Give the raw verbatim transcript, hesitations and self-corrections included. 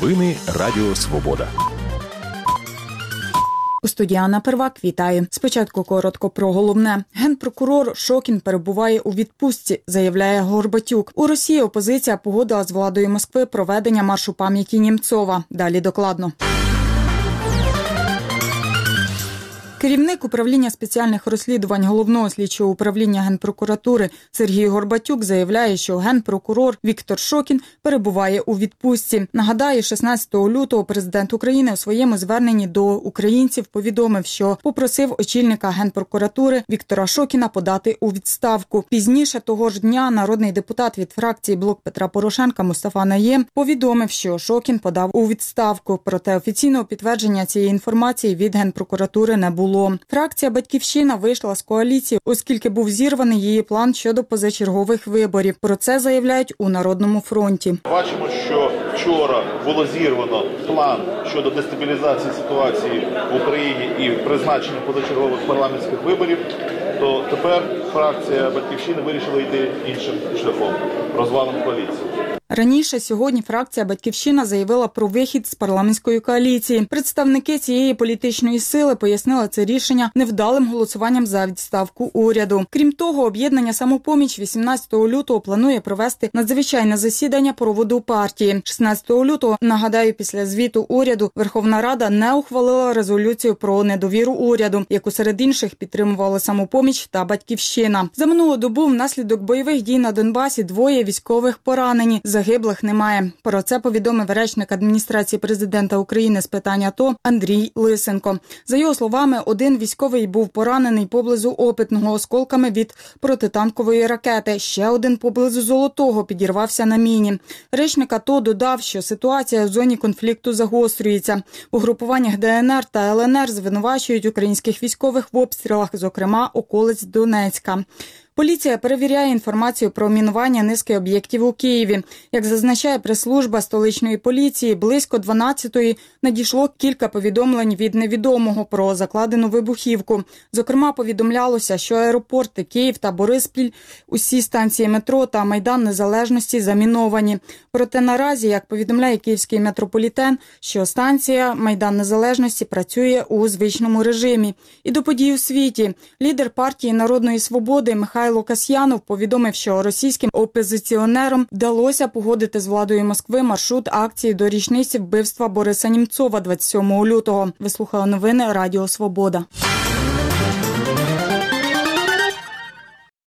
Новини Радіо Свобода. У студії Анна Первак, вітаю. Спочатку коротко про головне. Генпрокурор Шокін перебуває у відпустці, заявляє Горбатюк. У Росії опозиція погодила з владою Москви проведення маршу пам'яті Німцова. Далі докладно. Керівник управління спеціальних розслідувань Головного слідчого управління Генпрокуратури Сергій Горбатюк заявляє, що генпрокурор Віктор Шокін перебуває у відпустці. Нагадаю, шістнадцятого лютого президент України у своєму зверненні до українців повідомив, що попросив очільника Генпрокуратури Віктора Шокіна подати у відставку. Пізніше того ж дня народний депутат від фракції «Блок Петра Порошенка» Мустафа Найєм повідомив, що Шокін подав у відставку. Проте офіційного підтвердження цієї інформації від Генпрокуратури не було. Фракція «Батьківщина» вийшла з коаліції, оскільки був зірваний її план щодо позачергових виборів. Про це заявляють у Народному фронті. Бачимо, що вчора було зірвано план щодо дестабілізації ситуації в Україні і призначення позачергових парламентських виборів, то тепер фракція «Батьківщина» вирішила йти іншим шляхом – розвалом коаліції. Раніше сьогодні фракція «Батьківщина» заявила про вихід з парламентської коаліції. Представники цієї політичної сили пояснили це рішення невдалим голосуванням за відставку уряду. Крім того, об'єднання «Самопоміч» вісімнадцятого лютого планує провести надзвичайне засідання проводу партії. шістнадцятого лютого, нагадаю, після звіту уряду Верховна Рада не ухвалила резолюцію про недовіру уряду, яку серед інших підтримували «Самопоміч» та «Батьківщина». За минулу добу внаслідок бойових дій на Донбасі двоє військових поранені. Загиблих немає. Про це повідомив речник адміністрації президента України з питань АТО Андрій Лисенко. За його словами, один військовий був поранений поблизу Опитного осколками від протитанкової ракети. Ще один поблизу Золотого підірвався на міні. Речник АТО додав, що ситуація в зоні конфлікту загострюється. У групуваннях ДНР та ЛНР звинувачують українських військових в обстрілах, зокрема околиць Донецька. Поліція перевіряє інформацію про мінування низки об'єктів у Києві. Як зазначає прес-служба столичної поліції, близько дванадцятої надійшло кілька повідомлень від невідомого про закладену вибухівку. Зокрема, повідомлялося, що аеропорти Київ та Бориспіль, усі станції метро та Майдан Незалежності заміновані. Проте наразі, як повідомляє київський метрополітен, що станція Майдан Незалежності працює у звичному режимі. І до подій у світі. Лідер партії Народної свободи Михайло Касьянов повідомив, що російським опозиціонерам вдалося погодити з владою Москви маршрут акції до річниці вбивства Бориса Німцова двадцять сьомого лютого. Ви слухали новини Радіо Свобода.